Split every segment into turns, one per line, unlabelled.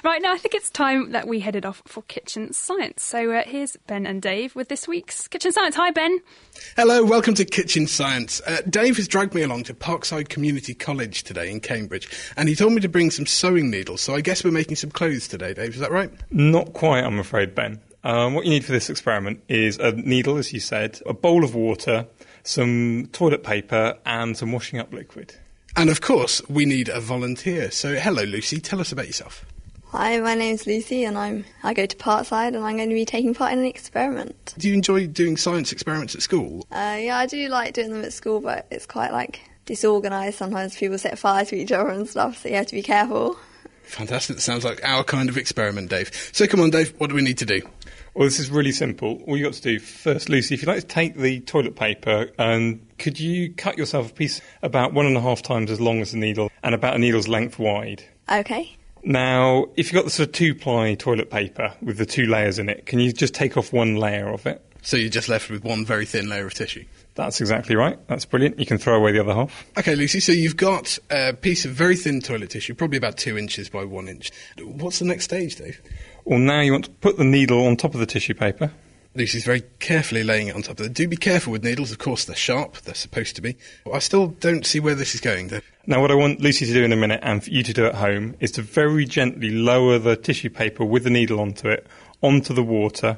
Right, now I think it's time that we headed off for Kitchen Science. So here's Ben and Dave with this week's Kitchen Science. Hi, Ben.
Hello, welcome to Kitchen Science. Dave has dragged me along to Parkside Community College today in Cambridge, and he told me to bring some sewing needles, so I guess we're making some clothes today, Dave, is that right?
Not quite, I'm afraid, Ben. What you need for this experiment is a needle, as you said, a bowl of water, some toilet paper, and some washing up liquid.
And of course, we need a volunteer. So hello, Lucy, tell us about yourself.
Hi, my name's Lucy and I go to Parkside and I'm going to be taking part in an experiment.
Do you enjoy doing science experiments at school?
Yeah, I do like doing them at school, but it's quite disorganised. Sometimes people set fire to each other and stuff, so you have to be careful.
Fantastic, that sounds like our kind of experiment, Dave. So come on, Dave, what do we need to do?
Well, this is really simple. All you've got to do first, Lucy, if you'd like to take the toilet paper and could you cut yourself a piece about 1.5 times as long as the needle and about a needle's length wide?
Okay.
Now, if you've got the sort of 2-ply toilet paper with the 2 layers in it, can you just take off 1 layer of it?
So you're just left with 1 very thin layer of tissue?
That's exactly right. That's brilliant. You can throw away the other half.
OK, Lucy, so you've got a piece of very thin toilet tissue, probably about 2 inches by 1 inch. What's the next stage, Dave?
Well, now you want to put the needle on top of the tissue paper.
Lucy's very carefully laying it on top of it. Do be careful with needles, of course they're sharp, they're supposed to be. I still don't see where this is going, though.
Now what I want Lucy to do in a minute, and for you to do at home, is to very gently lower the tissue paper with the needle onto it, onto the water,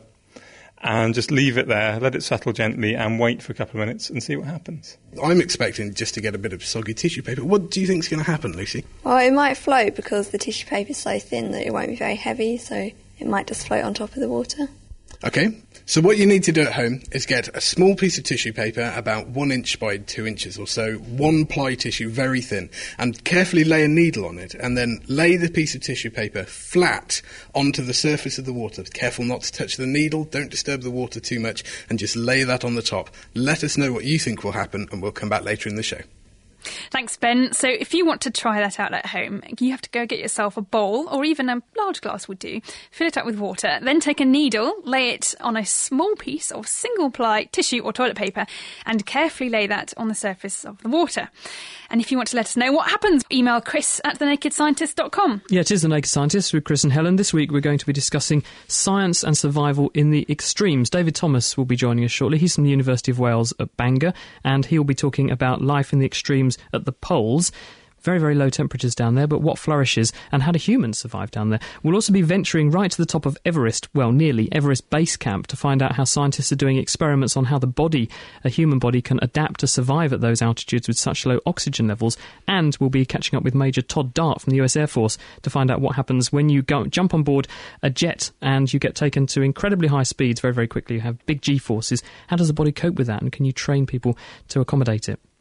and just leave it there, let it settle gently, and wait for a couple of minutes and see what happens.
I'm expecting just to get a bit of soggy tissue paper. What do you think's going to happen, Lucy?
Well, it might float because the tissue paper is so thin that it won't be very heavy, so it might just float on top of the water.
OK, so what you need to do at home is get a small piece of tissue paper, about 1 inch by 2 inches or so, 1-ply tissue, very thin, and carefully lay a needle on it, and then lay the piece of tissue paper flat onto the surface of the water. Careful not to touch the needle, don't disturb the water too much, and just lay that on the top. Let us know what you think will happen, and we'll come back later in the show.
Thanks, Ben. So if you want to try that out at home, you have to go get yourself a bowl, or even a large glass would do, fill it up with water, then take a needle, lay it on a small piece of single-ply tissue or toilet paper, and carefully lay that on the surface of the water. And if you want to let us know what happens, email chris@thenakedscientist.com.
Yeah, it is The Naked Scientist with Chris and Helen. This week we're going to be discussing science and survival in the extremes. David Thomas will be joining us shortly. He's from the University of Wales at Bangor, and he'll be talking about life in the extremes at the poles. Very, very low temperatures down there, but what flourishes and how do humans survive down there? We'll also be venturing right to the top of Everest, well, nearly, Everest Base Camp, to find out how scientists are doing experiments on how the body, a human body, can adapt to survive at those altitudes with such low oxygen levels. And we'll be catching up with Major Todd Dart from the US Air Force to find out what happens when you jump on board a jet and you get taken to incredibly high speeds very, very quickly. You have big G-forces. How does the body cope with that, and can you train people to accommodate it?